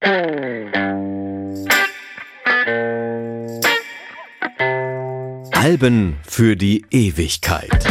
Alben für die Ewigkeit.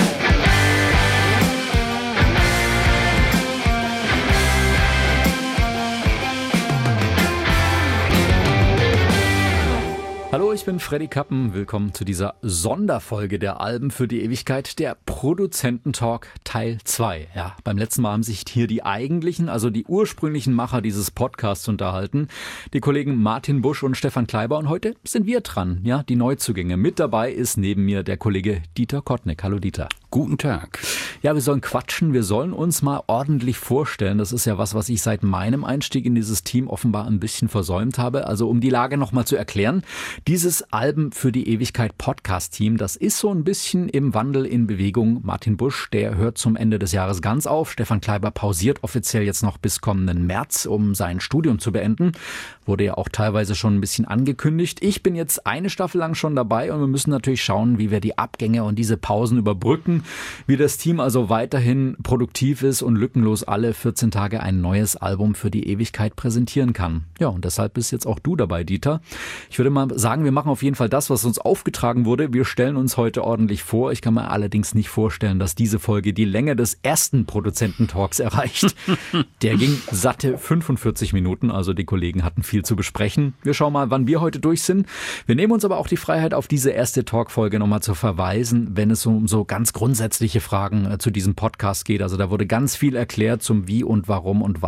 Hallo, ich bin Freddy Kappen. Willkommen zu dieser Sonderfolge der Alben für die Ewigkeit, der Produzententalk Teil 2. Ja, beim letzten Mal haben sich hier die eigentlichen, also die ursprünglichen Macher dieses Podcasts unterhalten. Die Kollegen Martin Busch und Stefan Kleiber. Und heute sind wir dran, ja, die Neuzugänge. Mit dabei ist neben mir der Kollege Dieter Kottnick. Hallo Dieter. Guten Tag. Ja, wir sollen quatschen, wir sollen uns mal ordentlich vorstellen. Das ist ja was ich seit meinem Einstieg in dieses Team offenbar ein bisschen versäumt habe. Also um die Lage nochmal zu erklären. Dieses Alben für die Ewigkeit Podcast-Team, das ist so ein bisschen im Wandel in Bewegung. Martin Busch, der hört zum Ende des Jahres ganz auf. Stefan Kleiber pausiert offiziell jetzt noch bis kommenden März, um sein Studium zu beenden. Wurde ja auch teilweise schon ein bisschen angekündigt. Ich bin jetzt eine Staffel lang schon dabei und wir müssen natürlich schauen, wie wir die Abgänge und diese Pausen überbrücken, wie das Team also weiterhin produktiv ist und lückenlos alle 14 Tage ein neues Album für die Ewigkeit präsentieren kann. Ja, und deshalb bist jetzt auch du dabei, Dieter. Ich würde mal sagen, wir machen auf jeden Fall das, was uns aufgetragen wurde. Wir stellen uns heute ordentlich vor. Ich kann mir allerdings nicht vorstellen, dass diese Folge die Länge des ersten Produzententalks erreicht. Der ging satte 45 Minuten, also die Kollegen hatten viel zu besprechen. Wir schauen mal, wann wir heute durch sind. Wir nehmen uns aber auch die Freiheit, auf diese erste Talkfolge nochmal zu verweisen, wenn es um so ganz grundsätzliche Fragen zu diesem Podcast geht. Also da wurde ganz viel erklärt zum Wie und Warum und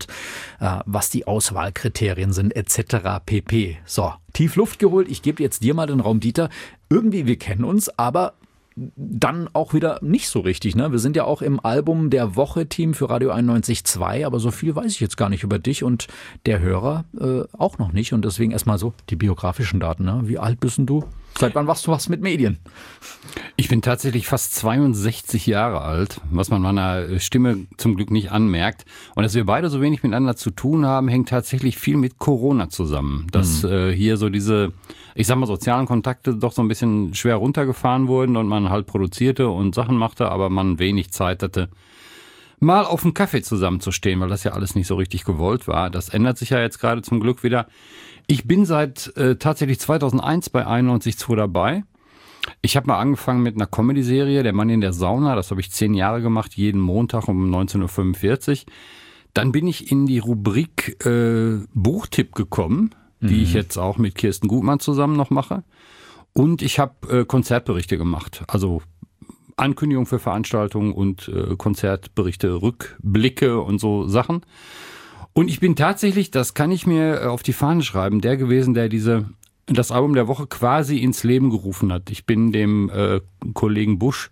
was die Auswahlkriterien sind etc. pp. So, tief Luft geholt. Ich gebe jetzt dir mal den Raum, Dieter. Irgendwie, wir kennen uns, aber dann auch wieder nicht so richtig, ne? Wir sind ja auch im Album der Woche-Team für Radio 91.2, aber so viel weiß ich jetzt gar nicht über dich und der Hörer auch noch nicht. Und deswegen erstmal so die biografischen Daten, ne? Wie alt bist denn du? Seit wann machst du was mit Medien? Ich bin tatsächlich fast 62 Jahre alt, was man meiner Stimme zum Glück nicht anmerkt. Und dass wir beide so wenig miteinander zu tun haben, hängt tatsächlich viel mit Corona zusammen. Dass hier so diese, ich sag mal, sozialen Kontakte doch so ein bisschen schwer runtergefahren wurden und man halt produzierte und Sachen machte, aber man wenig Zeit hatte, mal auf einen Kaffee zusammenzustehen, weil das ja alles nicht so richtig gewollt war. Das ändert sich ja jetzt gerade zum Glück wieder. Ich bin seit tatsächlich 2001 bei 91.2 dabei. Ich habe mal angefangen mit einer Comedy-Serie, Der Mann in der Sauna. Das habe ich 10 Jahre gemacht, jeden Montag um 19.45 Uhr. Dann bin ich in die Rubrik Buchtipp gekommen, die ich jetzt auch mit Kirsten Gutmann zusammen noch mache. Und ich habe Konzertberichte gemacht, also Ankündigungen für Veranstaltungen und Konzertberichte, Rückblicke und so Sachen. Und ich bin tatsächlich, das kann ich mir auf die Fahne schreiben, der gewesen, der das Album der Woche quasi ins Leben gerufen hat. Ich bin dem Kollegen Busch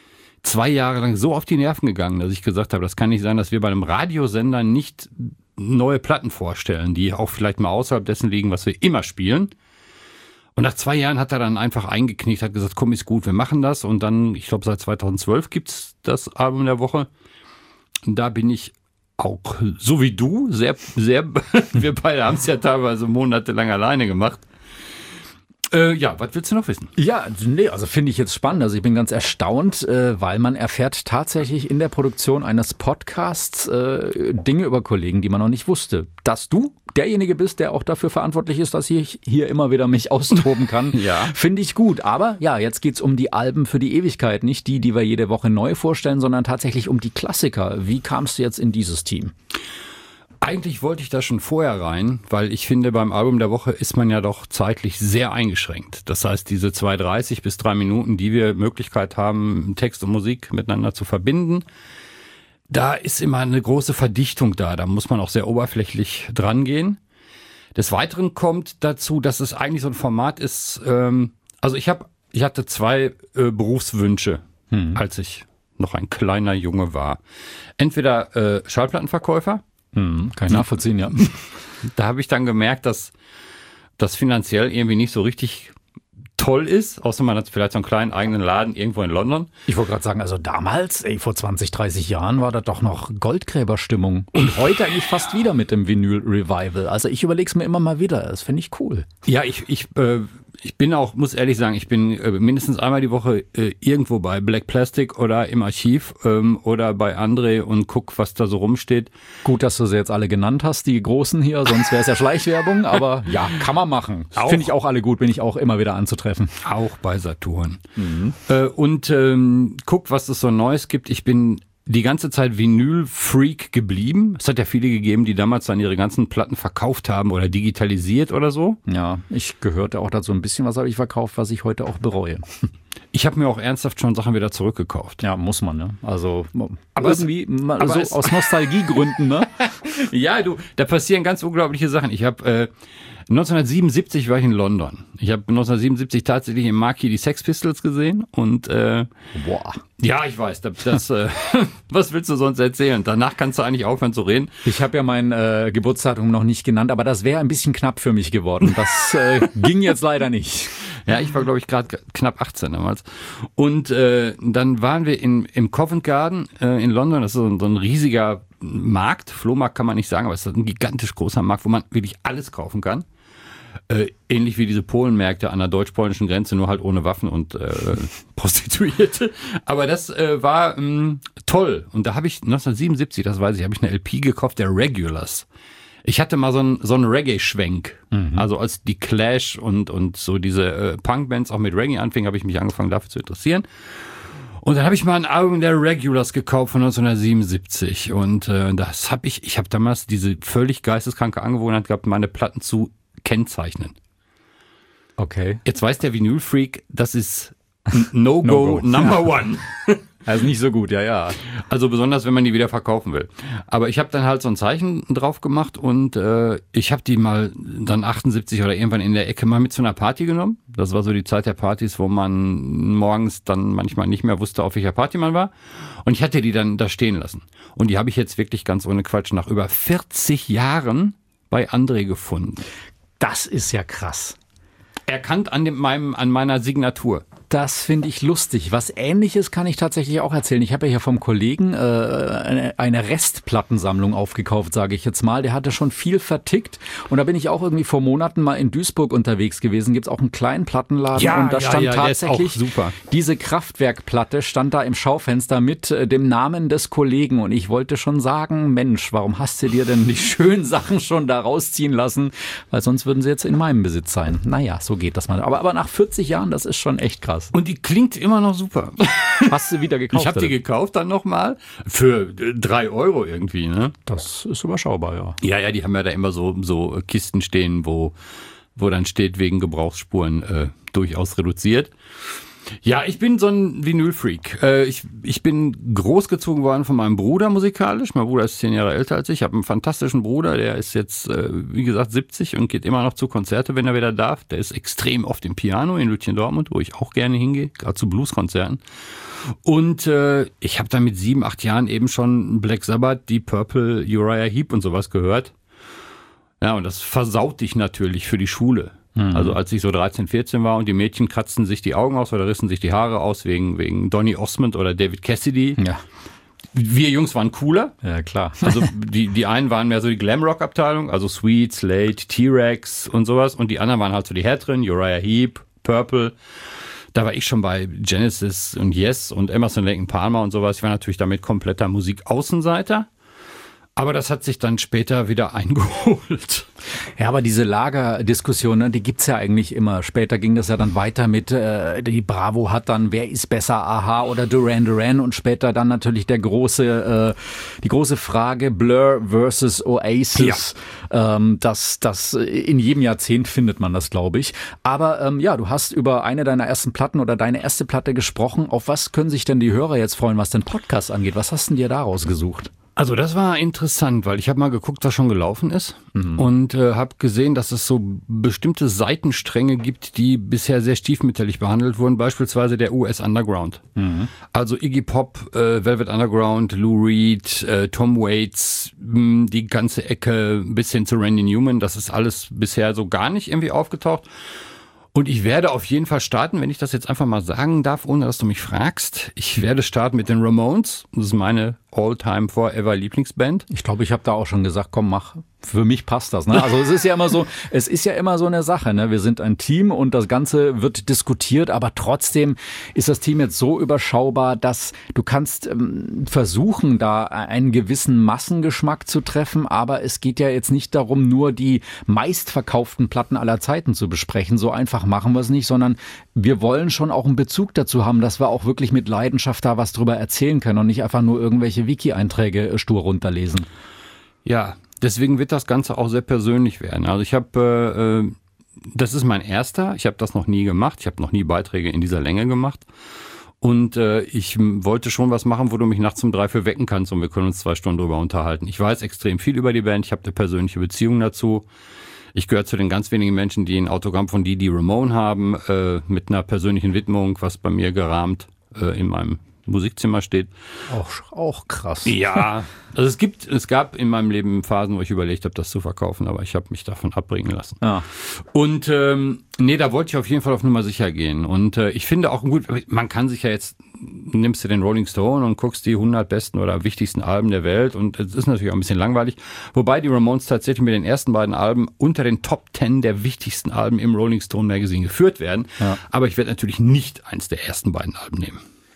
2 Jahre lang so auf die Nerven gegangen, dass ich gesagt habe, das kann nicht sein, dass wir bei einem Radiosender nicht neue Platten vorstellen, die auch vielleicht mal außerhalb dessen liegen, was wir immer spielen. Und nach 2 Jahren hat er dann einfach eingeknickt, hat gesagt, komm, ist gut, wir machen das. Und dann, ich glaube, seit 2012 gibt's das Album der Woche. Und da bin ich auch, so wie du, sehr, wir beide haben es ja teilweise monatelang alleine gemacht. Ja, was willst du noch wissen? Ja, nee, also finde ich jetzt spannend. Also ich bin ganz erstaunt, weil man erfährt tatsächlich in der Produktion eines Podcasts Dinge über Kollegen, die man noch nicht wusste. Dass du derjenige bist, der auch dafür verantwortlich ist, dass ich hier immer wieder mich austoben kann, ja, finde ich gut. Aber ja, jetzt geht's um die Alben für die Ewigkeit. Nicht die wir jede Woche neu vorstellen, sondern tatsächlich um die Klassiker. Wie kamst du jetzt in dieses Team? Eigentlich wollte ich da schon vorher rein, weil ich finde, beim Album der Woche ist man ja doch zeitlich sehr eingeschränkt. Das heißt, diese 2:30 bis 3 Minuten, die wir Möglichkeit haben, Text und Musik miteinander zu verbinden, da ist immer eine große Verdichtung da. Da muss man auch sehr oberflächlich dran gehen. Des Weiteren kommt dazu, dass es eigentlich so ein Format ist, also ich hatte 2 Berufswünsche, als ich noch ein kleiner Junge war. Entweder Schallplattenverkäufer. Kann ich nachvollziehen, ja. Da habe ich dann gemerkt, dass das finanziell irgendwie nicht so richtig toll ist, außer man hat vielleicht so einen kleinen eigenen Laden irgendwo in London. Ich wollte gerade sagen, also damals, vor 20, 30 Jahren war das doch noch Goldgräberstimmung. Und heute eigentlich fast wieder mit dem Vinyl-Revival. Also ich überlege es mir immer mal wieder, das finde ich cool. Ja, Ich bin auch, muss ehrlich sagen, ich bin mindestens einmal die Woche irgendwo bei Black Plastic oder im Archiv oder bei André und guck, was da so rumsteht. Gut, dass du sie jetzt alle genannt hast, die Großen hier, sonst wäre es ja Schleichwerbung, aber ja, kann man machen. Finde ich auch alle gut, bin ich auch immer wieder anzutreffen. Auch bei Saturn. Und guck, was es so Neues gibt. Ich bin die ganze Zeit Vinyl-Freak geblieben. Es hat ja viele gegeben, die damals dann ihre ganzen Platten verkauft haben oder digitalisiert oder so. Ja, ich gehörte auch dazu. Ein bisschen was habe ich verkauft, was ich heute auch bereue. Ich habe mir auch ernsthaft schon Sachen wieder zurückgekauft. Ja, muss man, ne? Also aber irgendwie so aus Nostalgiegründen, ne? Ja, da passieren ganz unglaubliche Sachen. Ich habe 1977 war ich in London. Ich habe 1977 tatsächlich im Marquis die Sex Pistols gesehen und Boah. Ja, ich weiß. Was willst du sonst erzählen? Danach kannst du eigentlich aufhören zu reden. Ich habe ja mein Geburtsdatum noch nicht genannt, aber das wäre ein bisschen knapp für mich geworden. Das ging jetzt leider nicht. Ja, ich war, glaube ich, gerade knapp 18 damals. Und dann waren wir im Covent Garden in London. Das ist so ein riesiger Markt. Flohmarkt kann man nicht sagen, aber es ist ein gigantisch großer Markt, wo man wirklich alles kaufen kann. Ähnlich wie diese Polenmärkte an der deutsch-polnischen Grenze, nur halt ohne Waffen und Prostituierte. Aber das war toll. Und da habe ich 1977, das weiß ich, habe ich eine LP gekauft, der Regulars. Ich hatte mal so einen Reggae-Schwenk. Also als die Clash und so diese Punkbands auch mit Reggae anfingen, habe ich mich angefangen dafür zu interessieren. Und dann habe ich mal ein Album der Regulars gekauft von 1977. Und ich habe damals diese völlig geisteskranke Angewohnheit gehabt, meine Platten zu kennzeichnen. Okay. Jetzt weiß der Vinyl-Freak, das ist No-Go Number One. Also nicht so gut, ja. Also besonders, wenn man die wieder verkaufen will. Aber ich habe dann halt so ein Zeichen drauf gemacht und ich habe die mal dann 78 oder irgendwann in der Ecke mal mit zu einer Party genommen. Das war so die Zeit der Partys, wo man morgens dann manchmal nicht mehr wusste, auf welcher Party man war. Und ich hatte die dann da stehen lassen. Und die habe ich jetzt wirklich ganz ohne Quatsch nach über 40 Jahren bei André gefunden. Das ist ja krass. Erkannt an meiner Signatur. Das finde ich lustig. Was Ähnliches kann ich tatsächlich auch erzählen. Ich habe ja hier vom Kollegen eine Restplattensammlung aufgekauft, sage ich jetzt mal. Der hatte schon viel vertickt. Und da bin ich auch irgendwie vor Monaten mal in Duisburg unterwegs gewesen. Gibt es auch einen kleinen Plattenladen. Ja, und da stand tatsächlich super. Diese Kraftwerkplatte stand da im Schaufenster mit dem Namen des Kollegen. Und ich wollte schon sagen, Mensch, warum hast du dir denn die schönen Sachen schon da rausziehen lassen? Weil sonst würden sie jetzt in meinem Besitz sein. Naja, so geht das mal. Aber nach 40 Jahren, das ist schon echt krass. Und die klingt immer noch super. Hast du wieder gekauft? Ich habe die gekauft dann nochmal für 3 € irgendwie, ne? Das ist überschaubar, ja. Ja, die haben ja da immer so Kisten stehen, wo dann steht, wegen Gebrauchsspuren durchaus reduziert. Ja, ich bin so ein Vinyl-Freak. Ich bin großgezogen worden von meinem Bruder musikalisch. Mein Bruder ist 10 Jahre älter als ich. Ich habe einen fantastischen Bruder, der ist jetzt, wie gesagt, 70 und geht immer noch zu Konzerte, wenn er wieder darf. Der ist extrem oft im Piano in Lütchen-Dortmund, wo ich auch gerne hingehe, gerade zu Blueskonzerten. Und ich habe dann mit 7, 8 Jahren eben schon Black Sabbath, Deep Purple, Uriah Heep und sowas gehört. Ja, und das versaut dich natürlich für die Schule. Also als ich so 13, 14 war und die Mädchen kratzten sich die Augen aus oder rissen sich die Haare aus wegen Donny Osmond oder David Cassidy. Ja. Wir Jungs waren cooler. Ja, klar. Also die einen waren mehr so die Glamrock-Abteilung, also Sweet, Slade, T-Rex und sowas. Und die anderen waren halt so die härteren, Uriah Heep, Purple. Da war ich schon bei Genesis und Yes und Emerson, Lake and Palmer und sowas. Ich war natürlich damit kompletter Musikaußenseiter. Aber das hat sich dann später wieder eingeholt. Ja, aber diese Lagerdiskussion, ne, die gibt's ja eigentlich immer. Später ging das ja dann weiter mit, die Bravo hat dann, wer ist besser, Aha oder Duran Duran und später dann natürlich die große Frage Blur versus Oasis. Ja. Das in jedem Jahrzehnt findet man das, glaube ich. Aber du hast über eine deiner ersten Platten oder deine erste Platte gesprochen. Auf was können sich denn die Hörer jetzt freuen, was den Podcast angeht? Was hast du dir da rausgesucht? Also das war interessant, weil ich habe mal geguckt, was schon gelaufen ist und habe gesehen, dass es so bestimmte Seitenstränge gibt, die bisher sehr stiefmütterlich behandelt wurden, beispielsweise der US Underground. Also Iggy Pop, Velvet Underground, Lou Reed, Tom Waits, die ganze Ecke bis hin zu Randy Newman, das ist alles bisher so gar nicht irgendwie aufgetaucht. Und ich werde auf jeden Fall starten, wenn ich das jetzt einfach mal sagen darf, ohne dass du mich fragst. Ich werde starten mit den Ramones. Das ist meine All-Time Forever Lieblingsband. Ich glaube, ich habe da auch schon gesagt, komm, mach. für mich passt das. Ne? Also es ist ja immer so eine Sache. Ne? Wir sind ein Team und das Ganze wird diskutiert, aber trotzdem ist das Team jetzt so überschaubar, dass du kannst versuchen, da einen gewissen Massengeschmack zu treffen, aber es geht ja jetzt nicht darum, nur die meistverkauften Platten aller Zeiten zu besprechen. So einfach machen wir es nicht, sondern wir wollen schon auch einen Bezug dazu haben, dass wir auch wirklich mit Leidenschaft da was drüber erzählen können und nicht einfach nur irgendwelche Wiki-Einträge stur runterlesen. Ja, deswegen wird das Ganze auch sehr persönlich werden. Also ich habe, das ist mein erster, ich habe das noch nie gemacht, ich habe noch nie Beiträge in dieser Länge gemacht und ich wollte schon was machen, wo du mich nachts um 3 für wecken kannst und wir können uns 2 Stunden drüber unterhalten. Ich weiß extrem viel über die Band, ich habe eine persönliche Beziehung dazu. Ich gehöre zu den ganz wenigen Menschen, die ein Autogramm von Dee Dee Ramone haben, mit einer persönlichen Widmung, was bei mir gerahmt in meinem Musikzimmer steht. Auch krass. Ja, also es gab in meinem Leben Phasen, wo ich überlegt habe, das zu verkaufen, aber ich habe mich davon abbringen lassen. Ja. Und da wollte ich auf jeden Fall auf Nummer sicher gehen. Und ich finde auch gut, man kann sich ja jetzt, nimmst du den Rolling Stone und guckst die 100 besten oder wichtigsten Alben der Welt und es ist natürlich auch ein bisschen langweilig. Wobei die Ramones tatsächlich mit den ersten beiden Alben unter den Top 10 der wichtigsten Alben im Rolling Stone Magazine geführt werden. Ja. Aber ich werde natürlich nicht eins der ersten beiden Alben nehmen.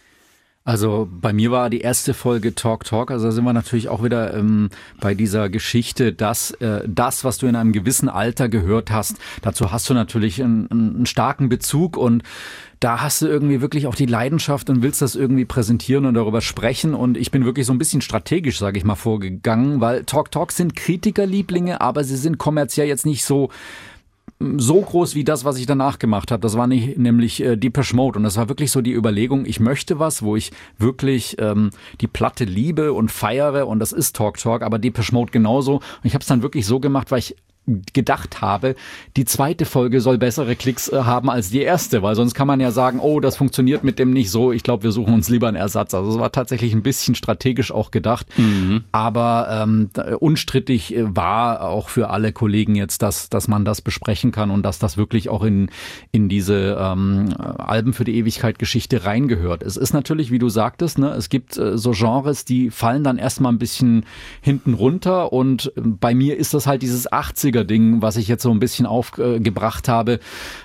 Also bei mir war die erste Folge Talk, also da sind wir natürlich auch wieder bei dieser Geschichte, dass das, was du in einem gewissen Alter gehört hast, dazu hast du natürlich einen starken Bezug und da hast du irgendwie wirklich auch die Leidenschaft und willst das irgendwie präsentieren und darüber sprechen und ich bin wirklich so ein bisschen strategisch, sage ich mal, vorgegangen, weil Talk sind Kritikerlieblinge, aber sie sind kommerziell jetzt nicht so groß wie das, was ich danach gemacht habe. Das war nämlich Depeche Mode und das war wirklich so die Überlegung, ich möchte was, wo ich wirklich die Platte liebe und feiere und das ist Talk, aber Depeche Mode genauso und ich habe es dann wirklich so gemacht, weil ich gedacht habe, die zweite Folge soll bessere Klicks haben als die erste, weil sonst kann man ja sagen, oh, das funktioniert mit dem nicht so, ich glaube, wir suchen uns lieber einen Ersatz. Also es war tatsächlich ein bisschen strategisch auch gedacht, aber unstrittig war auch für alle Kollegen jetzt, dass man das besprechen kann und dass das wirklich auch in diese Alben für die Ewigkeit Geschichte reingehört. Es ist natürlich, wie du sagtest, ne, es gibt so Genres, die fallen dann erstmal ein bisschen hinten runter und bei mir ist das halt dieses 80er Ding, was ich jetzt so ein bisschen aufgebracht habe,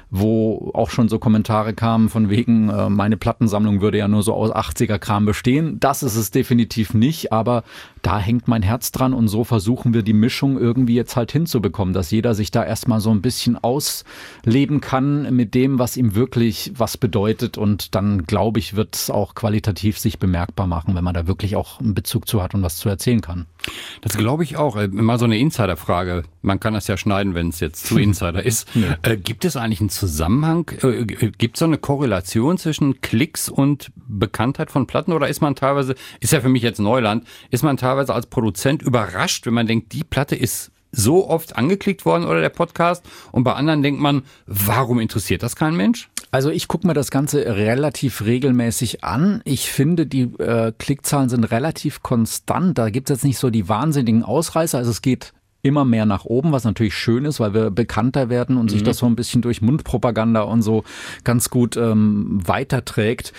wo auch schon so Kommentare kamen von wegen, meine Plattensammlung würde ja nur so aus 80er-Kram bestehen. Das ist es definitiv nicht, aber da hängt mein Herz dran und so versuchen wir die Mischung irgendwie jetzt halt hinzubekommen, dass jeder sich da erstmal so ein bisschen ausleben kann mit dem, was ihm wirklich was bedeutet und dann, glaube ich, wird es auch qualitativ sich bemerkbar machen, wenn man da wirklich auch einen Bezug zu hat und was zu erzählen kann. Das glaube ich auch. Mal so eine Insiderfrage. Man kann das ja schneiden, wenn es jetzt zu Insider ist. Ja. Gibt es eigentlich einen Zusammenhang? Gibt es so eine Korrelation zwischen Klicks und Bekanntheit von Platten? Oder ist man teilweise, ist ja für mich jetzt Neuland, ist man teilweise als Produzent überrascht, wenn man denkt, die Platte ist so oft angeklickt worden oder der Podcast und bei anderen denkt man, warum interessiert das kein Mensch? Also ich gucke mir das Ganze relativ regelmäßig an. Ich finde, die Klickzahlen sind relativ konstant. Da gibt es jetzt nicht so die wahnsinnigen Ausreißer. Also es geht immer mehr nach oben, was natürlich schön ist, weil wir bekannter werden und sich das so ein bisschen durch Mundpropaganda und so ganz gut weiterträgt.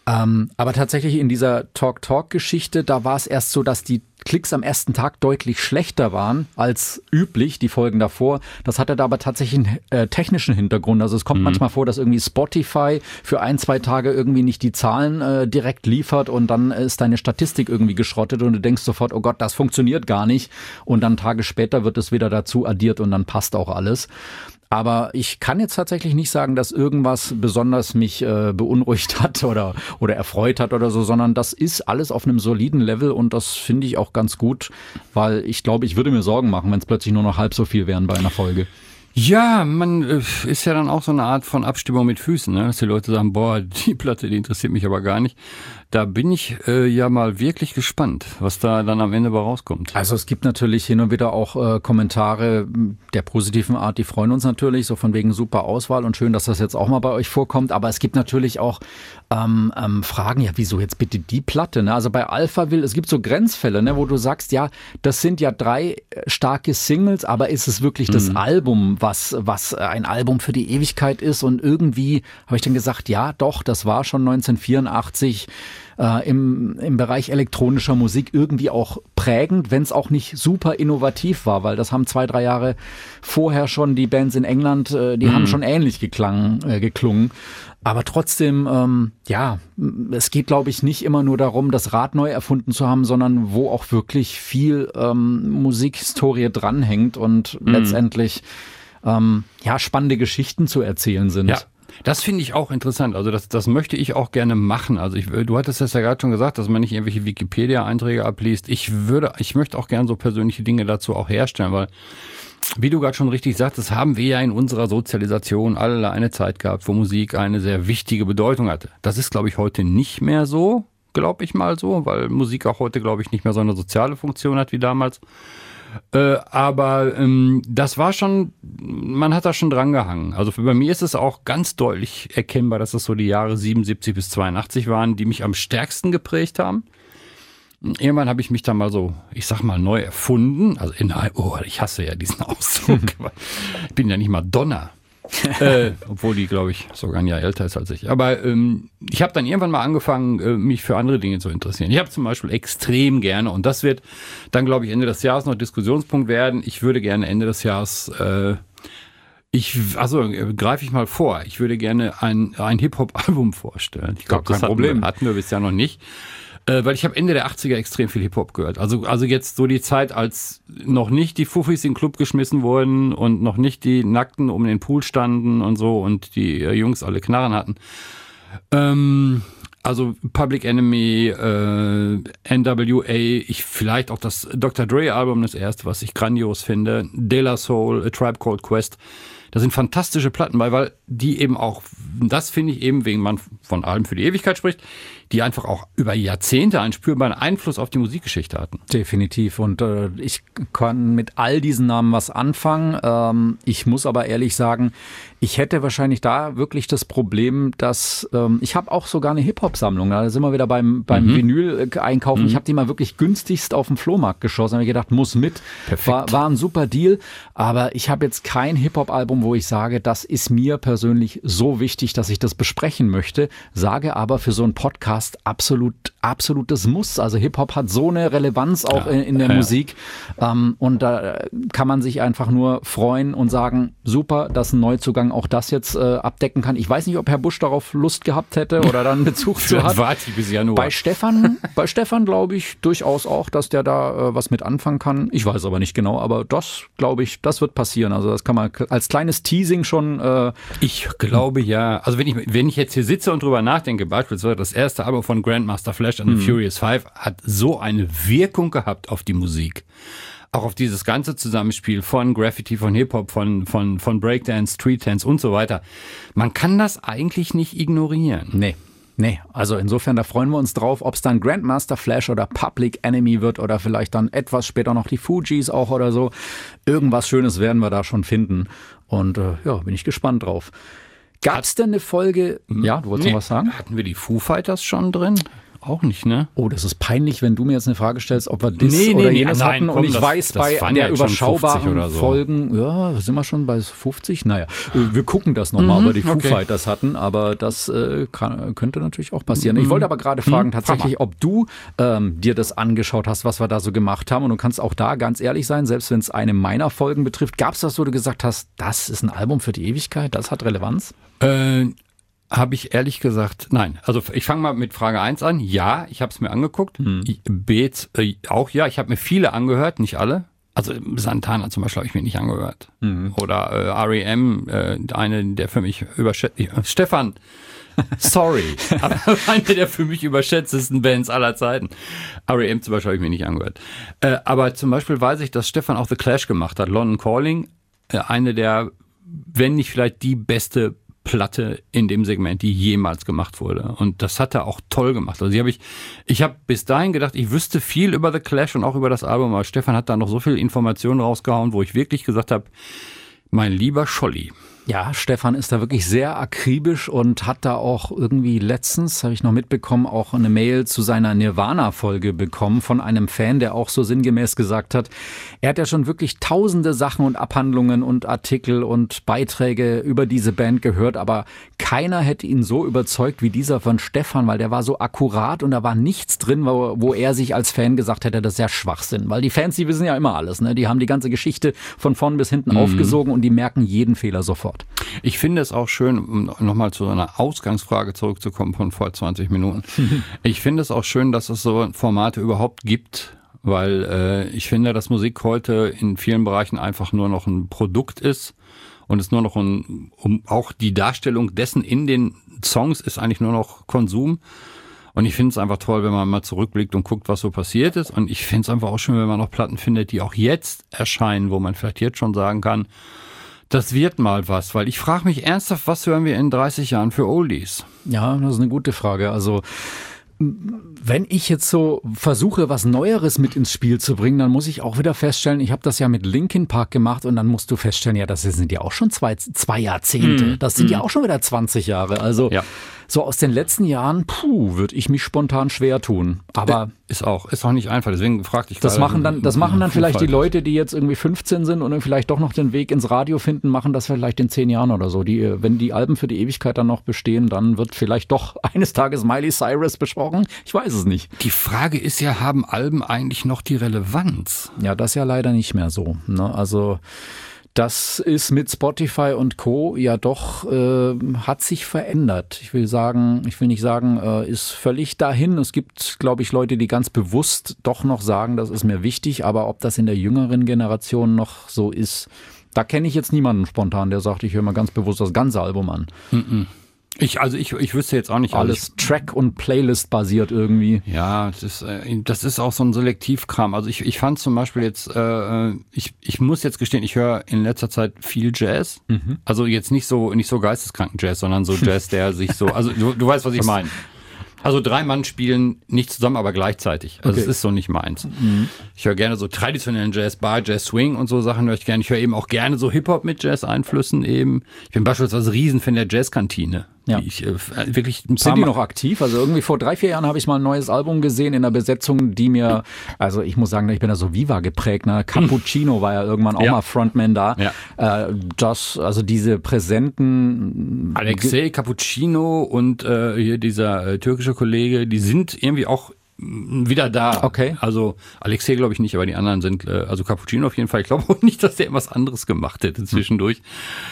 Aber tatsächlich in dieser Talk-Geschichte, da war es erst so, dass die Klicks am ersten Tag deutlich schlechter waren als üblich, die Folgen davor. Das hatte da aber tatsächlich einen technischen Hintergrund. Also es kommt manchmal vor, dass irgendwie Spotify für 1-2 Tage irgendwie nicht die Zahlen direkt liefert und dann ist deine Statistik irgendwie geschrottet und du denkst sofort, oh Gott, das funktioniert gar nicht. Und dann Tage später wird es wieder dazu addiert und dann passt auch alles. Aber ich kann jetzt tatsächlich nicht sagen, dass irgendwas besonders mich beunruhigt hat oder erfreut hat oder so, sondern das ist alles auf einem soliden Level und das finde ich auch ganz gut, weil ich glaube, ich würde mir Sorgen machen, wenn es plötzlich nur noch halb so viel wären bei einer Folge. Ja, man ist ja dann auch so eine Art von Abstimmung mit Füßen, ne? Dass die Leute sagen, boah, die Platte, die interessiert mich aber gar nicht. Da bin ich ja mal wirklich gespannt, was da dann am Ende bei rauskommt. Also es gibt natürlich hin und wieder auch Kommentare der positiven Art, die freuen uns natürlich, so von wegen super Auswahl und schön, dass das jetzt auch mal bei euch vorkommt. Aber es gibt natürlich auch Fragen, ja, wieso jetzt bitte die Platte? Ne? Also bei Alphaville, es gibt so Grenzfälle, ne, wo du sagst, ja, das sind ja 3 starke Singles, aber ist es wirklich das Album, was ein Album für die Ewigkeit ist? Und irgendwie habe ich dann gesagt, ja, doch, das war schon 1984 im Bereich elektronischer Musik irgendwie auch prägend, wenn es auch nicht super innovativ war, weil das haben 2-3 Jahre vorher schon die Bands in England, die haben schon ähnlich geklungen. Aber trotzdem, es geht, glaube ich, nicht immer nur darum, das Rad neu erfunden zu haben, sondern wo auch wirklich viel Musikhistorie dranhängt und letztendlich spannende Geschichten zu erzählen sind. Ja. Das finde ich auch interessant. Also das möchte ich auch gerne machen. Also du hattest das ja gerade schon gesagt, dass man nicht irgendwelche Wikipedia-Einträge abliest. Ich möchte auch gerne so persönliche Dinge dazu auch herstellen, weil, wie du gerade schon richtig sagtest, haben wir ja in unserer Sozialisation alle eine Zeit gehabt, wo Musik eine sehr wichtige Bedeutung hatte. Das ist, glaube ich, heute nicht mehr so, glaube ich mal so, weil Musik auch heute, glaube ich, nicht mehr so eine soziale Funktion hat wie damals. Aber das war schon, man hat da schon dran gehangen. Also bei mir ist es auch ganz deutlich erkennbar, dass es so die Jahre 77 bis 82 waren, die mich am stärksten geprägt haben. Irgendwann habe ich mich dann mal so, ich sag mal, neu erfunden. Also ich hasse ja diesen Ausdruck. Ich bin ja nicht Madonna. Obwohl die, glaube ich, sogar ein Jahr älter ist als ich. Aber ich habe dann irgendwann mal angefangen, mich für andere Dinge zu interessieren. Ich habe zum Beispiel extrem gerne, und das wird dann, glaube ich, Ende des Jahres noch Diskussionspunkt werden, ich würde gerne Ende des Jahres, greife ich mal vor, ich würde gerne ein Hip-Hop-Album vorstellen. Ich glaube, das hatten wir bisher noch nicht. Weil ich habe Ende der 80er extrem viel Hip-Hop gehört. Also jetzt so die Zeit, als noch nicht die Fuffis in den Club geschmissen wurden und noch nicht die Nackten um den Pool standen und so und die Jungs alle Knarren hatten. Also Public Enemy, NWA, vielleicht auch das Dr. Dre Album, das erste, was ich grandios finde, De La Soul, A Tribe Called Quest. Da sind fantastische Platten bei, weil die eben auch, das finde ich eben, wegen man von Alben für die Ewigkeit spricht, die einfach auch über Jahrzehnte einen spürbaren Einfluss auf die Musikgeschichte hatten. Definitiv. Und ich kann mit all diesen Namen was anfangen. Ich muss aber ehrlich sagen, ich hätte wahrscheinlich da wirklich das Problem, dass ich habe auch sogar eine Hip-Hop-Sammlung. Da sind wir wieder beim Vinyl-Einkaufen. Ich habe die mal wirklich günstigst auf dem Flohmarkt geschossen. Da habe ich gedacht, muss mit. War ein super Deal. Aber ich habe jetzt kein Hip-Hop-Album, wo ich sage, das ist mir persönlich so wichtig, dass ich das besprechen möchte. Sage aber für so einen Podcast absolutes Muss. Also Hip-Hop hat so eine Relevanz auch in der Musik. Und da kann man sich einfach nur freuen und sagen, super, dass ein Neuzugang auch das jetzt abdecken kann. Ich weiß nicht, ob Herr Busch darauf Lust gehabt hätte oder dann Bezug zu hat. Warte ich bis Januar. Bei Stefan glaube ich durchaus auch, dass der da was mit anfangen kann. Ich weiß aber nicht genau, aber das glaube ich, das wird passieren. Also das kann man als kleines Teasing schon. Ich glaube ja. Also wenn ich jetzt hier sitze und drüber nachdenke, beispielsweise das erste Album von Grandmaster Flash and the Furious Five hat so eine Wirkung gehabt auf die Musik. Auch auf dieses ganze Zusammenspiel von Graffiti, von Hip-Hop, von Breakdance, Street-Dance und so weiter. Man kann das eigentlich nicht ignorieren. Nee, also insofern, da freuen wir uns drauf, ob es dann Grandmaster Flash oder Public Enemy wird oder vielleicht dann etwas später noch die Fugees auch oder so. Irgendwas Schönes werden wir da schon finden. Und bin ich gespannt drauf. Gab es denn eine Folge? Ja, du wolltest noch was sagen? Hatten wir die Foo Fighters schon drin? Auch nicht, ne? Oh, das ist peinlich, wenn du mir jetzt eine Frage stellst, ob wir das oder jenes hatten. Und ich weiß, bei der überschaubaren Folgen, sind wir schon bei 50? Naja, wir gucken das nochmal, ob wir die Foo Fighters hatten, aber das könnte natürlich auch passieren. Ich wollte aber gerade fragen, tatsächlich, ob du dir das angeschaut hast, was wir da so gemacht haben. Und du kannst auch da ganz ehrlich sein, selbst wenn es eine meiner Folgen betrifft. Gab es das, wo du gesagt hast, das ist ein Album für die Ewigkeit, das hat Relevanz? Habe ich ehrlich gesagt, nein. Also ich fange mal mit Frage 1 an. Ja, ich habe es mir angeguckt. B, auch ja, ich habe mir viele angehört, nicht alle. Also Santana zum Beispiel habe ich mir nicht angehört. Oder R.E.M., eine der für mich Stefan, sorry, aber eine der für mich überschätztesten Bands aller Zeiten. R.E.M. zum Beispiel habe ich mir nicht angehört. Aber zum Beispiel weiß ich, dass Stefan auch The Clash gemacht hat. London Calling, eine der, wenn nicht vielleicht die beste Platte in dem Segment, die jemals gemacht wurde. Und das hat er auch toll gemacht. Also ich habe bis dahin gedacht, ich wüsste viel über The Clash und auch über das Album, aber Stefan hat da noch so viel Informationen rausgehauen, wo ich wirklich gesagt habe, mein lieber Scholli, Ja, Stefan ist da wirklich sehr akribisch und hat da auch irgendwie letztens, habe ich noch mitbekommen, auch eine Mail zu seiner Nirvana-Folge bekommen von einem Fan, der auch so sinngemäß gesagt hat, er hat ja schon wirklich tausende Sachen und Abhandlungen und Artikel und Beiträge über diese Band gehört, aber keiner hätte ihn so überzeugt wie dieser von Stefan, weil der war so akkurat und da war nichts drin, wo er sich als Fan gesagt hätte, das ist ja Schwachsinn. Weil die Fans, die wissen ja immer alles, ne? Die haben die ganze Geschichte von vorn bis hinten aufgesogen und die merken jeden Fehler sofort. Ich finde es auch schön, um nochmal zu einer Ausgangsfrage zurückzukommen von vor 20 Minuten. Ich finde es auch schön, dass es so Formate überhaupt gibt, weil ich finde, dass Musik heute in vielen Bereichen einfach nur noch ein Produkt ist und es nur noch auch die Darstellung dessen in den Songs ist eigentlich nur noch Konsum. Und ich finde es einfach toll, wenn man mal zurückblickt und guckt, was so passiert ist. Und ich finde es einfach auch schön, wenn man noch Platten findet, die auch jetzt erscheinen, wo man vielleicht jetzt schon sagen kann, das wird mal was, weil ich frage mich ernsthaft, was hören wir in 30 Jahren für Oldies? Ja, das ist eine gute Frage. Also wenn ich jetzt so versuche, was Neueres mit ins Spiel zu bringen, dann muss ich auch wieder feststellen, ich habe das ja mit Linkin Park gemacht und dann musst du feststellen, ja, das sind ja auch schon zwei Jahrzehnte. Das sind ja auch schon wieder 20 Jahre. Also so aus den letzten Jahren, würde ich mich spontan schwer tun. Aber ist auch nicht einfach. Deswegen fragte ich das machen dann vielleicht die Leute, die jetzt irgendwie 15 sind und vielleicht doch noch den Weg ins Radio finden, machen das vielleicht in 10 Jahren oder so. Wenn die Alben für die Ewigkeit dann noch bestehen, dann wird vielleicht doch eines Tages Miley Cyrus besprochen. Ich weiß es nicht. Die Frage ist ja, haben Alben eigentlich noch die Relevanz? Ja, das ist ja leider nicht mehr so. Ne? Also das ist mit Spotify und Co. ja doch, hat sich verändert. Ich will nicht sagen, ist völlig dahin. Es gibt, glaube ich, Leute, die ganz bewusst doch noch sagen, das ist mir wichtig. Aber ob das in der jüngeren Generation noch so ist, da kenne ich jetzt niemanden spontan, der sagt, ich höre mal ganz bewusst das ganze Album an. Ich wüsste jetzt auch nicht alles Track- und Playlist-basiert irgendwie. Ja, das ist auch so ein Selektivkram. Also ich fand zum Beispiel jetzt, ich muss jetzt gestehen, ich höre in letzter Zeit viel Jazz. Also jetzt nicht so geisteskranken Jazz, sondern so Jazz, der sich so, also du weißt, was ich meine. Also 3 Mann spielen nicht zusammen, aber gleichzeitig. Also es ist so nicht meins. Ich höre gerne so traditionellen Jazz, Bar, Jazz, Swing und so Sachen höre ich gerne. Ich höre eben auch gerne so Hip-Hop mit Jazz-Einflüssen eben. Ich bin beispielsweise Riesenfan der Jazzkantine. Ja. Wirklich Sind die noch aktiv? Also irgendwie vor 3-4 Jahren habe ich mal ein neues Album gesehen in einer Besetzung, die mir, also ich muss sagen, ich bin da so Viva geprägt. Ne? Cappuccino war ja irgendwann auch mal Frontman da. Ja. Also diese präsenten Alexei Cappuccino und hier dieser türkische Kollege, die sind irgendwie auch wieder da. Okay. Also Alexei glaube ich nicht, aber die anderen sind, also Cappuccino auf jeden Fall. Ich glaube auch nicht, dass der etwas anderes gemacht hätte zwischendurch.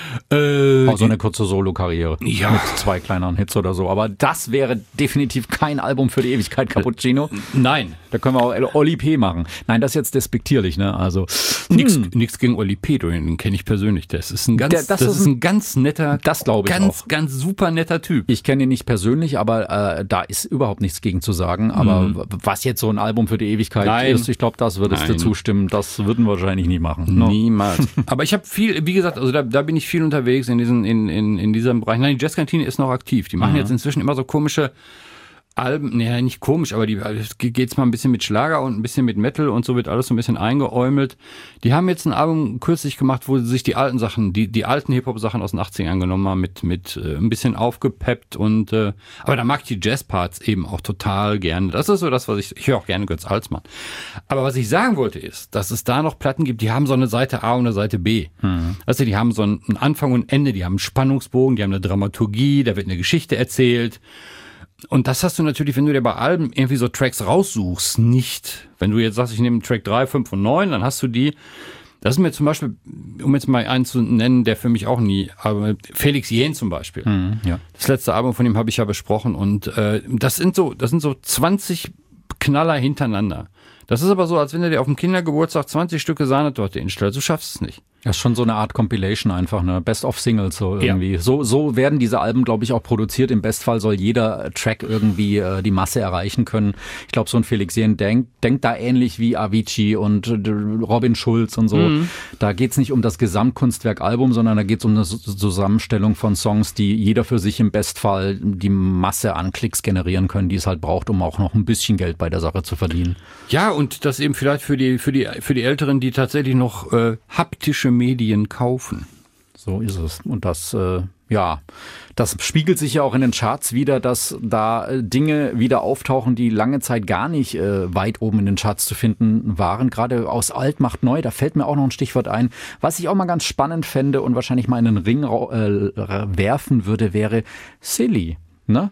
Auch so eine kurze Solo-Karriere. Ja. Mit 2 kleineren Hits oder so. Aber das wäre definitiv kein Album für die Ewigkeit, Cappuccino. Nein. Da können wir auch Oli P. machen. Nein, das ist jetzt despektierlich, ne? Also Nix gegen Oli P. Den kenne ich persönlich. Das ist ein ganz netter, das glaube ich ganz super netter Typ. Ich kenne ihn nicht persönlich, aber da ist überhaupt nichts gegen zu sagen. Aber was jetzt so ein Album für die Ewigkeit ist, ich glaube, das würdest du zustimmen. Das würden wir wahrscheinlich nie machen. No. Niemals. Aber ich habe viel, wie gesagt, also da bin ich viel unterwegs in diesem Bereich. Nein, die Jazzkantine ist noch aktiv. Die machen jetzt inzwischen immer so komische Alben, naja, nicht komisch, aber geht's mal ein bisschen mit Schlager und ein bisschen mit Metal und so wird alles so ein bisschen eingeäumelt. Die haben jetzt ein Album kürzlich gemacht, wo sie sich die alten Sachen, die alten Hip-Hop-Sachen aus den 80ern genommen haben, mit ein bisschen aufgepeppt und aber da mag ich die Jazz-Parts eben auch total gerne. Das ist so das, was ich höre auch gerne Götz Alsmann. Aber was ich sagen wollte ist, dass es da noch Platten gibt, die haben so eine Seite A und eine Seite B. Also die haben so einen Anfang und Ende, die haben einen Spannungsbogen, die haben eine Dramaturgie, da wird eine Geschichte erzählt. Und das hast du natürlich, wenn du dir bei Alben irgendwie so Tracks raussuchst, nicht. Wenn du jetzt sagst, ich nehme Track 3, 5 und 9, dann hast du die. Das ist mir zum Beispiel, um jetzt mal einen zu nennen, der für mich auch nie, aber Felix Jähn zum Beispiel. Ja. Das letzte Album von ihm habe ich ja besprochen und das sind so 20 Knaller hintereinander. Das ist aber so, als wenn du dir auf dem Kindergeburtstag 20 Stücke Sahnetorte hinstellst. Du schaffst es nicht. Das ist schon so eine Art Compilation einfach, ne? Best-of-Singles so irgendwie. Ja. So werden diese Alben, glaube ich, auch produziert. Im Bestfall soll jeder Track irgendwie die Masse erreichen können. Ich glaube, so ein Felix Jähn denkt da ähnlich wie Avicii und Robin Schulz und so. Da geht's nicht um das Gesamtkunstwerk Album, sondern da geht's um eine Zusammenstellung von Songs, die jeder für sich im Bestfall die Masse an Klicks generieren können, die es halt braucht, um auch noch ein bisschen Geld bei der Sache zu verdienen. Ja, und das eben vielleicht für die Älteren, die tatsächlich noch haptische Medien kaufen. So ist es. Und das, das spiegelt sich ja auch in den Charts wieder, dass da Dinge wieder auftauchen, die lange Zeit gar nicht weit oben in den Charts zu finden waren. Gerade aus Alt macht neu, da fällt mir auch noch ein Stichwort ein. Was ich auch mal ganz spannend fände und wahrscheinlich mal in den Ring werfen würde, wäre Silly, ne?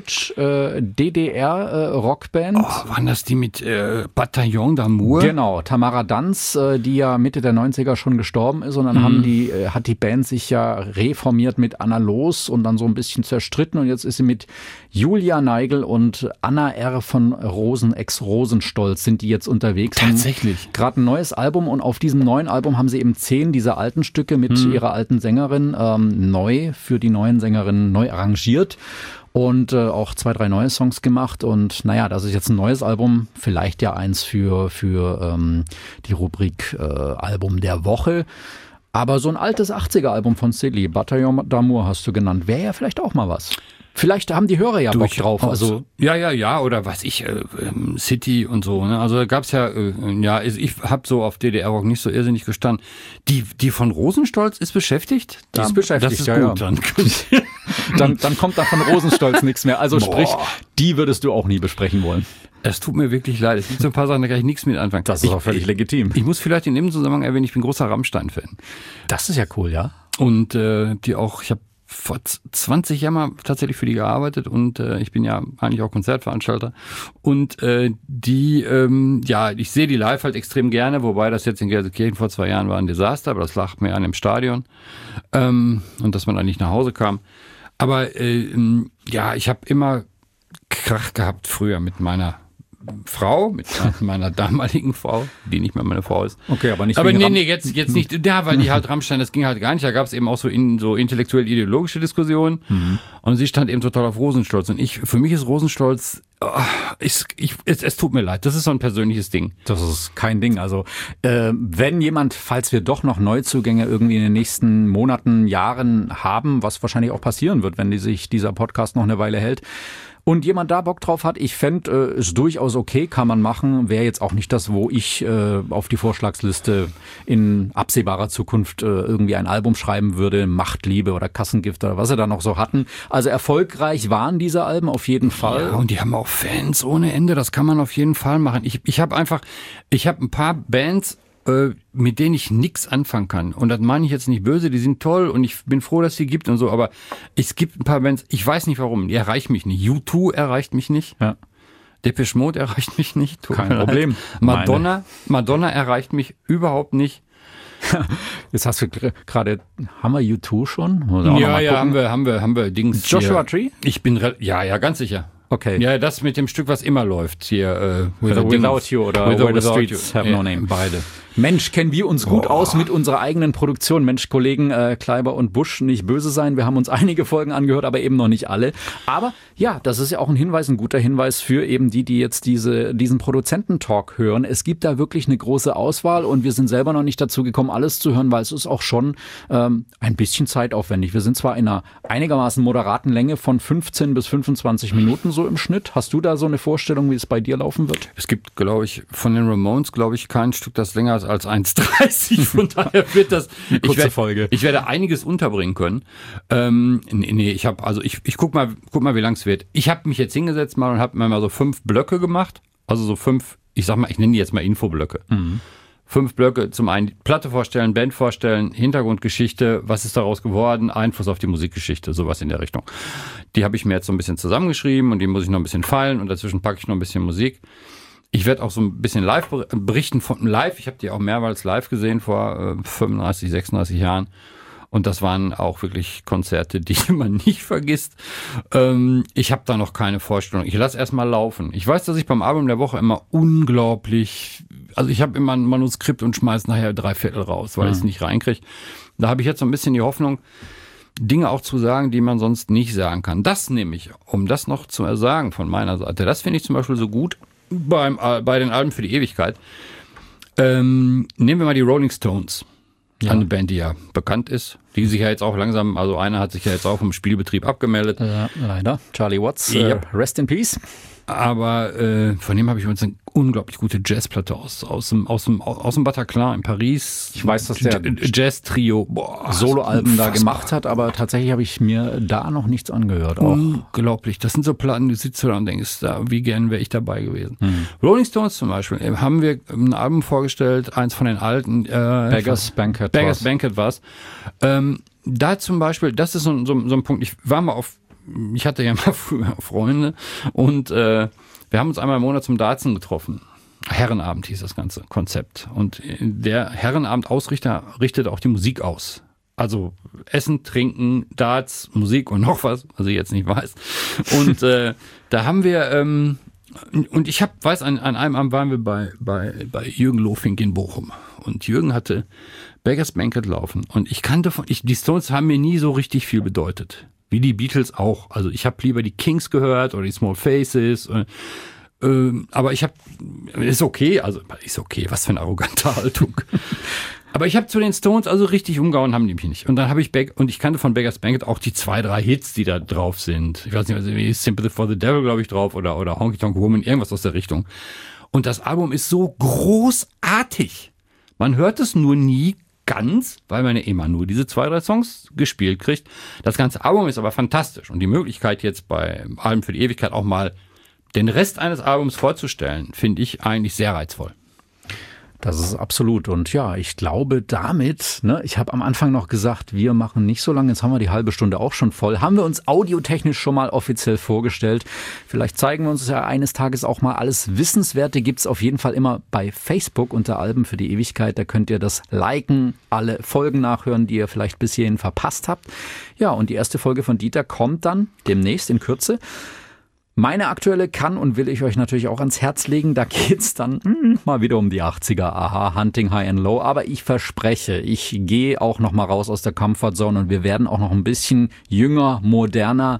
Deutsch-DDR-Rockband. Waren das die mit Bataillon d'Amour? Genau, Tamara Danz, die ja Mitte der 90er schon gestorben ist. Und dann hat die Band sich ja reformiert mit Anna Loos und dann so ein bisschen zerstritten. Und jetzt ist sie mit Julia Neigel und Anna R. von Rosenstolz sind die jetzt unterwegs. Tatsächlich. Gerade ein neues Album. Und auf diesem neuen Album haben sie eben 10 dieser alten Stücke mit ihrer alten Sängerin neu für die neuen Sängerinnen neu arrangiert. Und auch 2, 3 neue Songs gemacht. Und naja, das ist jetzt ein neues Album, vielleicht ja eins für die Rubrik Album der Woche. Aber so ein altes 80er-Album von Silly, Bataillon d'Amour hast du genannt, wäre ja vielleicht auch mal was. Vielleicht haben die Hörer ja Bock drauf. Also Ja, oder was ich, City und so. Ne? Also da gab's ich habe so auf DDR-Rock nicht so irrsinnig gestanden. Die von Rosenstolz ist beschäftigt? Die ist beschäftigt, das ist ja, gut. ja. Dann kommt da von Rosenstolz nichts mehr. Also sprich, die würdest du auch nie besprechen wollen. Es tut mir wirklich leid. Es gibt so ein paar Sachen, da kann ich nichts mit anfangen. Das ist auch völlig legitim. Ich muss vielleicht in dem Zusammenhang erwähnen, ich bin großer Rammstein-Fan. Das ist ja cool, ja. Und ich habe vor 20 Jahren mal tatsächlich für die gearbeitet und ich bin ja eigentlich auch Konzertveranstalter und ich sehe die live halt extrem gerne, wobei das jetzt in Gelsenkirchen vor 2 Jahren war ein Desaster, aber das lag mir an im Stadion und dass man da nicht nach Hause kam. Aber ich habe immer Krach gehabt früher mit meiner Frau, mit meiner damaligen Frau, die nicht mehr meine Frau ist. Okay, aber nicht. Aber jetzt nicht. Ja, weil die halt Rammstein, das ging halt gar nicht. Da gab es eben auch so intellektuell-ideologische Diskussionen. Und sie stand eben total auf Rosenstolz. Und für mich ist Rosenstolz, es tut mir leid. Das ist so ein persönliches Ding. Das ist kein Ding. Also, wenn jemand, falls wir doch noch Neuzugänge irgendwie in den nächsten Monaten, Jahren haben, was wahrscheinlich auch passieren wird, wenn sich dieser Podcast noch eine Weile hält, und jemand da Bock drauf hat, ich fände, ist durchaus okay, kann man machen. Wäre jetzt auch nicht das, wo ich auf die Vorschlagsliste in absehbarer Zukunft irgendwie ein Album schreiben würde, Machtliebe oder Kassengift oder was sie da noch so hatten. Also erfolgreich waren diese Alben auf jeden Fall. Ja, und die haben auch Fans ohne Ende, das kann man auf jeden Fall machen. Ich habe ein paar Bands, mit denen ich nichts anfangen kann. Und das meine ich jetzt nicht böse, die sind toll und ich bin froh, dass es die gibt und so, aber es gibt ein paar Bands, ich weiß nicht warum, die erreichen mich nicht. U2 erreicht mich nicht. Ja. Depeche Mode erreicht mich nicht. Kein Problem. Madonna erreicht mich überhaupt nicht. Jetzt hast du gerade, haben wir U2 schon? Ja, haben wir Dings. Joshua Tree? Ich bin, ganz sicher. Okay. Ja, das mit dem Stück, was immer läuft. Hier, Without You oder Where the Streets Have No Name. Beide. Mensch, kennen wir uns gut aus mit unserer eigenen Produktion. Mensch, Kollegen Kleiber und Busch, nicht böse sein. Wir haben uns einige Folgen angehört, aber eben noch nicht alle. Aber ja, das ist ja auch ein guter Hinweis für eben die jetzt diesen Produzententalk hören. Es gibt da wirklich eine große Auswahl und wir sind selber noch nicht dazu gekommen, alles zu hören, weil es ist auch schon ein bisschen zeitaufwendig. Wir sind zwar in einer einigermaßen moderaten Länge von 15 bis 25 Minuten so im Schnitt. Hast du da so eine Vorstellung, wie es bei dir laufen wird? Es gibt, glaube ich, von den Ramones, kein Stück, das länger ist als 1,30. Von daher wird das eine kurze Folge. Ich werde einiges unterbringen können. Ich guck mal, wie lang es wird. Ich habe mich jetzt hingesetzt und habe mir mal so 5 Blöcke gemacht. Also so 5, ich nenne die jetzt mal Infoblöcke. 5 Blöcke, zum einen Platte vorstellen, Band vorstellen, Hintergrundgeschichte, was ist daraus geworden, Einfluss auf die Musikgeschichte, sowas in der Richtung. Die habe ich mir jetzt so ein bisschen zusammengeschrieben und die muss ich noch ein bisschen feilen und dazwischen packe ich noch ein bisschen Musik. Ich werde auch so ein bisschen live berichten von live. Ich habe die auch mehrmals live gesehen vor 35, 36 Jahren. Und das waren auch wirklich Konzerte, die man nicht vergisst. Ich habe da noch keine Vorstellung. Ich lasse erstmal laufen. Ich weiß, dass ich beim Album der Woche immer ich habe immer ein Manuskript und schmeiße nachher 3/4 raus, weil ich es nicht reinkriege. Da habe ich jetzt so ein bisschen die Hoffnung, Dinge auch zu sagen, die man sonst nicht sagen kann. Das nämlich, um das noch zu sagen von meiner Seite, das finde ich zum Beispiel so gut bei den Alben für die Ewigkeit. Nehmen wir mal die Rolling Stones. Ja. Eine Band, die ja bekannt ist die sich ja jetzt auch langsam, also einer hat sich ja jetzt auch vom Spielbetrieb abgemeldet. Ja, leider. Charlie Watts, Yep. rest in peace. Aber von dem habe ich übrigens eine unglaublich gute Jazzplatte aus dem Bataclan in Paris. Ich weiß, dass der Jazz-Trio Soloalben da gemacht hat, aber tatsächlich habe ich mir da noch nichts angehört. Auch. Unglaublich. Das sind so Platten, du sitzt da und denkst, wie gern wäre ich dabei gewesen. Rolling Stones zum Beispiel, haben wir ein Album vorgestellt, eins von den alten. Beggars Banquet war's. Da zum Beispiel, das ist so ein Punkt, ich hatte ja mal früher Freunde und wir haben uns einmal im Monat zum Dartsen getroffen. Herrenabend hieß das ganze Konzept. Und der Herrenabendausrichter richtet auch die Musik aus. Also Essen, Trinken, Darts, Musik und noch was ich jetzt nicht weiß. Und da haben wir, und ich weiß, an einem Abend waren wir bei Jürgen Lofink in Bochum. Und Jürgen hatte Beggars Banquet laufen. Und die Stones haben mir nie so richtig viel bedeutet. Wie die Beatles auch. Also ich habe lieber die Kings gehört oder die Small Faces. Aber ist okay, was für eine arrogante Haltung. Aber ich habe zu den Stones also richtig umgehauen, haben die mich nicht. Und dann habe ich ich kannte von Beggars Banquet auch die 2, 3 Hits, die da drauf sind. Ich weiß nicht, wie Sympathy for the Devil, glaube ich, drauf oder Honky Tonk Woman, irgendwas aus der Richtung. Und das Album ist so großartig. Man hört es nur nie ganz, weil man ja immer nur diese 2, 3 Songs gespielt kriegt. Das ganze Album ist aber fantastisch. Und die Möglichkeit jetzt bei Alben für die Ewigkeit auch mal den Rest eines Albums vorzustellen, finde ich eigentlich sehr reizvoll. Das ist absolut. Und ja, ich glaube damit, ich habe am Anfang noch gesagt, wir machen nicht so lange, jetzt haben wir die halbe Stunde auch schon voll, haben wir uns audiotechnisch schon mal offiziell vorgestellt. Vielleicht zeigen wir uns ja eines Tages auch mal alles Wissenswerte, gibt's auf jeden Fall immer bei Facebook unter Alben für die Ewigkeit. Da könnt ihr das liken, alle Folgen nachhören, die ihr vielleicht bis hierhin verpasst habt. Ja, und die erste Folge von Dieter kommt dann demnächst in Kürze. Meine aktuelle kann und will ich euch natürlich auch ans Herz legen. Da geht's dann mal wieder um die 80er. Aha, Hunting High and Low. Aber ich verspreche, ich gehe auch noch mal raus aus der Comfortzone und wir werden auch noch ein bisschen jünger, moderner.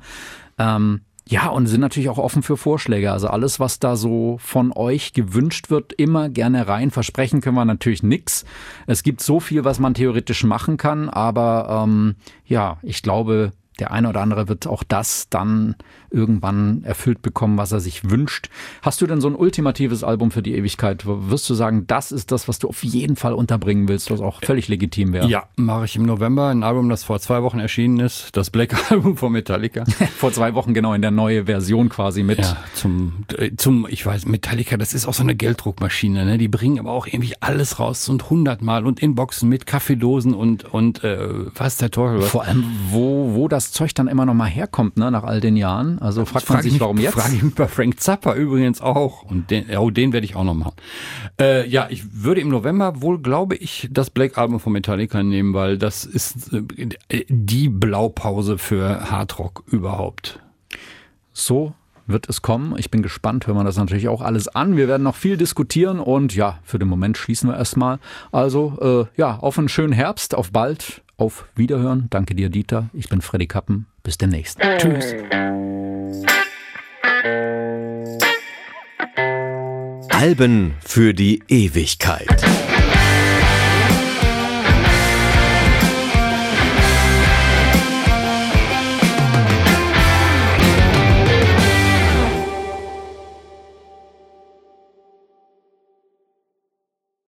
Ja, und sind natürlich auch offen für Vorschläge. Also alles, was da so von euch gewünscht wird, immer gerne rein. Versprechen können wir natürlich nix. Es gibt so viel, was man theoretisch machen kann. Aber ja, ich glaube, der eine oder andere wird auch das dann irgendwann erfüllt bekommen, was er sich wünscht. Hast du denn so ein ultimatives Album für die Ewigkeit? Wirst du sagen, das ist das, was du auf jeden Fall unterbringen willst, was auch völlig legitim wäre? Ja, mache ich im November ein Album, das vor 2 Wochen erschienen ist, das Black Album von Metallica. Vor 2 Wochen, genau, in der neue Version quasi mit. Ja, ich weiß, Metallica, das ist auch so eine Gelddruckmaschine, ne? Die bringen aber auch irgendwie alles raus und 100-mal und in Boxen mit Kaffeedosen und was der Teufel was. Vor allem, wo das Zeug dann immer noch mal herkommt, ne, nach all den Jahren. Also fragt man sich, warum jetzt? Frage ich mich bei Frank Zappa übrigens auch. Und den werde ich auch noch machen. Ja, ich würde im November wohl, glaube ich, das Black Album von Metallica nehmen, weil das ist die Blaupause für Hardrock überhaupt. So wird es kommen. Ich bin gespannt, hören wir das natürlich auch alles an. Wir werden noch viel diskutieren und ja, für den Moment schließen wir erstmal. Also ja, auf einen schönen Herbst, auf bald, auf Wiederhören. Danke dir, Dieter. Ich bin Freddy Kappen. Bis demnächst. Tschüss. Alben für die Ewigkeit.